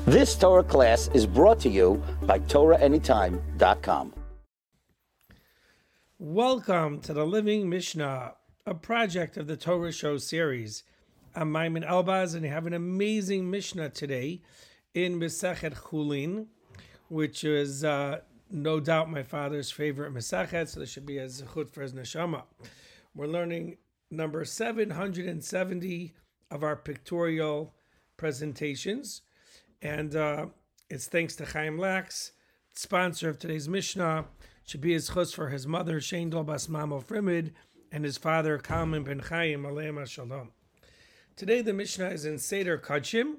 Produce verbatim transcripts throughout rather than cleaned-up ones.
This Torah class is brought to you by Torah Anytime dot com. Welcome to the Living Mishnah, a project of the Torah Show series. I'm Maimon Elbaz, and I have an amazing Mishnah today in Masechet Chulin, which is uh, no doubt my father's favorite Masechet, so there should be a zechut for his neshama. We're learning number seven hundred seventy of our pictorial presentations, and uh, it's thanks to Chaim Lax, sponsor of today's Mishnah. Should be his chus for his mother, Shendel Bas Mamo Frimid, and his father, Kalman Ben Chaim, Aleim Shalom. Today the Mishnah is in Seder Kodshim.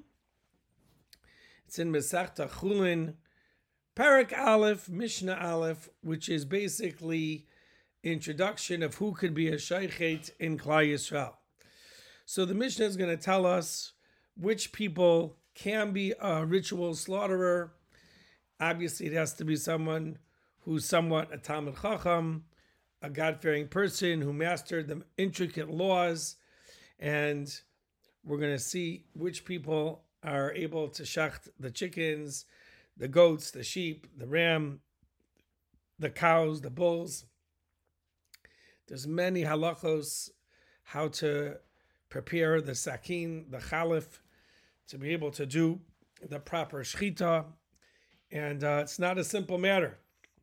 It's in Masechta Chulin, Parak Aleph, Mishnah Aleph, which is basically introduction of who could be a Shaykhet in Klal Yisrael. So the Mishnah is going to tell us which people can be a ritual slaughterer. Obviously, it has to be someone who's somewhat a Talmid Chacham, a God-fearing person who mastered the intricate laws, and we're going to see which people are able to shacht the chickens, the goats, the sheep, the ram, the cows, the bulls. There's many halachos how to prepare the sakin, the chalif, to be able to do the proper shchita, and uh, it's not a simple matter.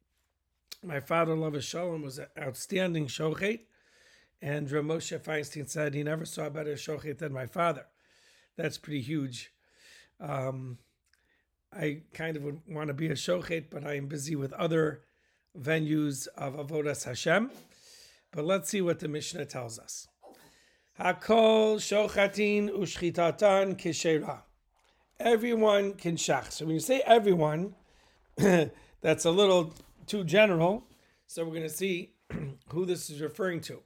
My father, Love Shalom, was an outstanding shochet, and Rav Moshe Feinstein said he never saw a better shochet than my father. That's pretty huge. Um, I kind of would want to be a shochet, but I am busy with other venues of Avodas Hashem. But let's see what the Mishnah tells us. Hakol shochatin ushchitatan kishera. Everyone can shach. So when you say everyone, that's a little too general. So we're going to see who this is referring to.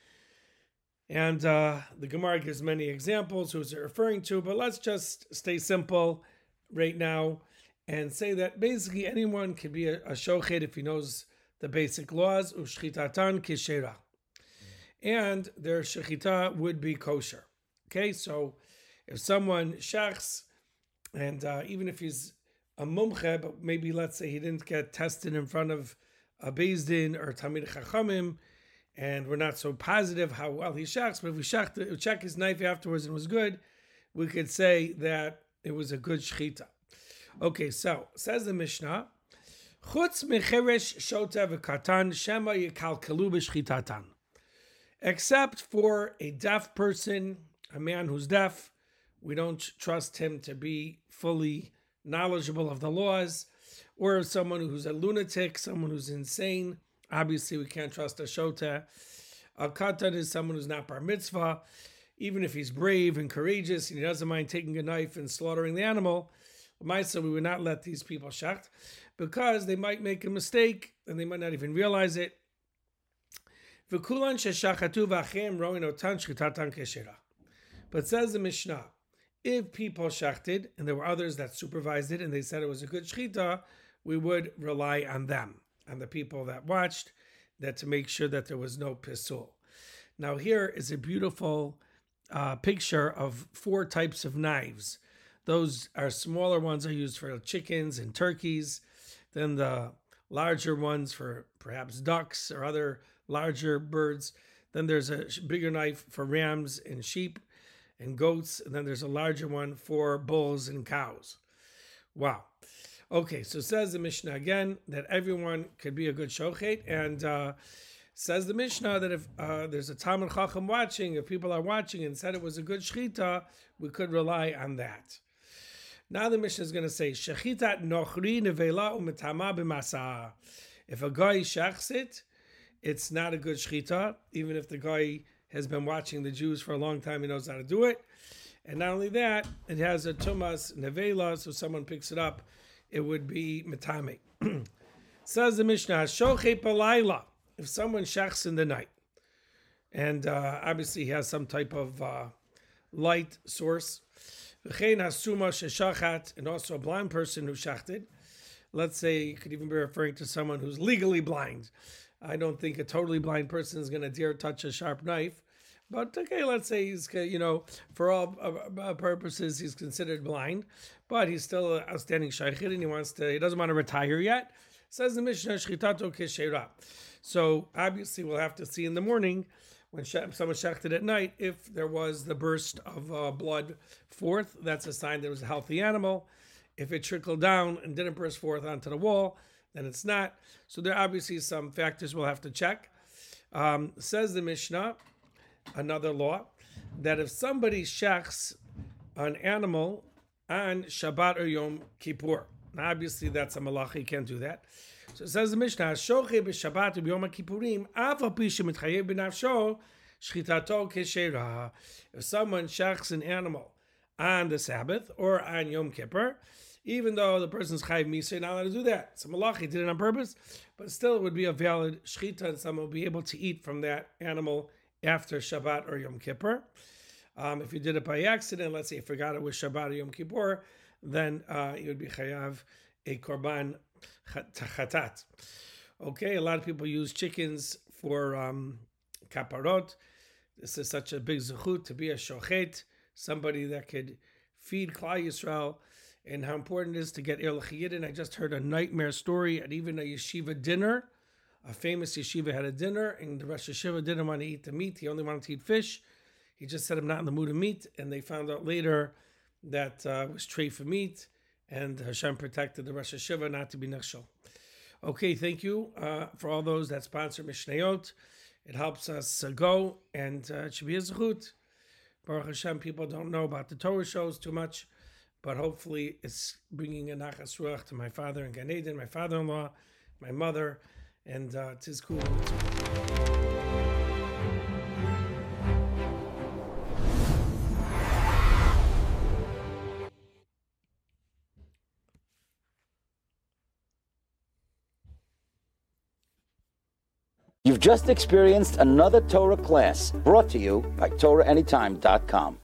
And uh, the Gemara gives many examples who's it referring to, but let's just stay simple right now and say that basically anyone can be a, a shochet if he knows the basic laws. Ushchitatan kishera. And their shechita would be kosher. Okay, so if someone shachs, and uh, even if he's a mumche, but maybe let's say he didn't get tested in front of a Beis Din or Talmid Chachamim, and we're not so positive how well he shachs, but if we shach, check his knife afterwards and it was good, we could say that it was a good shechita. Okay, so says the Mishnah, Chutz mecheresh shota v'katan shema yikalkalu b'shchitatan. Except for a deaf person, a man who's deaf, we don't trust him to be fully knowledgeable of the laws, or someone who's a lunatic, someone who's insane. Obviously, we can't trust a shota. A katan is someone who's not bar mitzvah. Even if he's brave and courageous and he doesn't mind taking a knife and slaughtering the animal, so we would not let these people shacht because they might make a mistake and they might not even realize it. But says the Mishnah, if people shachted, and there were others that supervised it, and they said it was a good shechita, we would rely on them, on the people that watched, that to make sure that there was no pisul. Now here is a beautiful uh, picture of four types of knives. Those are smaller ones are used for chickens and turkeys. Then the larger ones for perhaps ducks or other larger birds. Then there's a bigger knife for rams and sheep and goats, and then there's a larger one for bulls and cows. Wow. Okay, so says the Mishnah again that everyone could be a good shochet, and uh, says the Mishnah that if uh, there's a Talmid Chacham watching, if people are watching and said it was a good shechita, we could rely on that. Now the Mishnah is going to say, Shechitat nochri nevela u'metama b'masa. If a guy shechs it, it's not a good shechita, even if the guy has been watching the Jews for a long time, he knows how to do it. And not only that, it has a tumas nevela, so someone picks it up, it would be metame. Says the Mishnah, Shoche palayla, if someone shechs in the night, and uh, obviously he has some type of uh, light source, and also a blind person who shachted. Let's say you could even be referring to someone who's legally blind. I don't think a totally blind person is going to dare touch a sharp knife. But okay, let's say he's, you know, for all purposes, he's considered blind. but he's still an outstanding shaykhid and he wants to, he doesn't want to retire yet. Says the Mishnah, shchitato kesheira. So obviously we'll have to see in the morning when someone shechted at night, if there was the burst of uh, blood forth, that's a sign that it was a healthy animal. If it trickled down and didn't burst forth onto the wall, then it's not. So there are obviously some factors we'll have to check. Um, says the Mishnah, another law, that if somebody shechs an animal on Shabbat or Yom Kippur, now obviously that's a malacha, you can't do that. So it says the Mishnah, Shoche b'Shabbat u'b'Yom Kippurim, af al pi shemitchayev b'nafsho, shchitato kesheira. If someone shechs an animal on the Sabbath or on Yom Kippur, even though the person's chayiv misa, you're not allowed to do that. It's a malacha, he did it on purpose, but still it would be a valid shchita, and someone will be able to eat from that animal after Shabbat or Yom Kippur. Um, if you did it by accident, let's say you forgot it was Shabbat or Yom Kippur, then uh, you would be chayav a korban chatat. Okay, a lot of people use chickens for um, kaparot. This is such a big zechut to be a shochet, somebody that could feed Klal Yisrael, and how important it is to get Ir L'Chiyidin. I just heard a nightmare story at even a yeshiva dinner. A famous yeshiva had a dinner, and the Rosh Yeshiva didn't want to eat the meat. He only wanted to eat fish. He just said, I'm not in the mood of meat. And they found out later that uh, it was tray for meat, and Hashem protected the Rosh Yeshiva not to be nechshel. Okay, thank you uh, for all those that sponsor Mishnayot. It helps us uh, go, and uh, it should be a zechut. Baruch Hashem, people don't know about the Torah shows too much, but hopefully it's bringing a nachas ruach to my father in Gan Eden, my father-in-law, my mother, and uh, tizku. You've just experienced another Torah class brought to you by Torah Anytime dot com.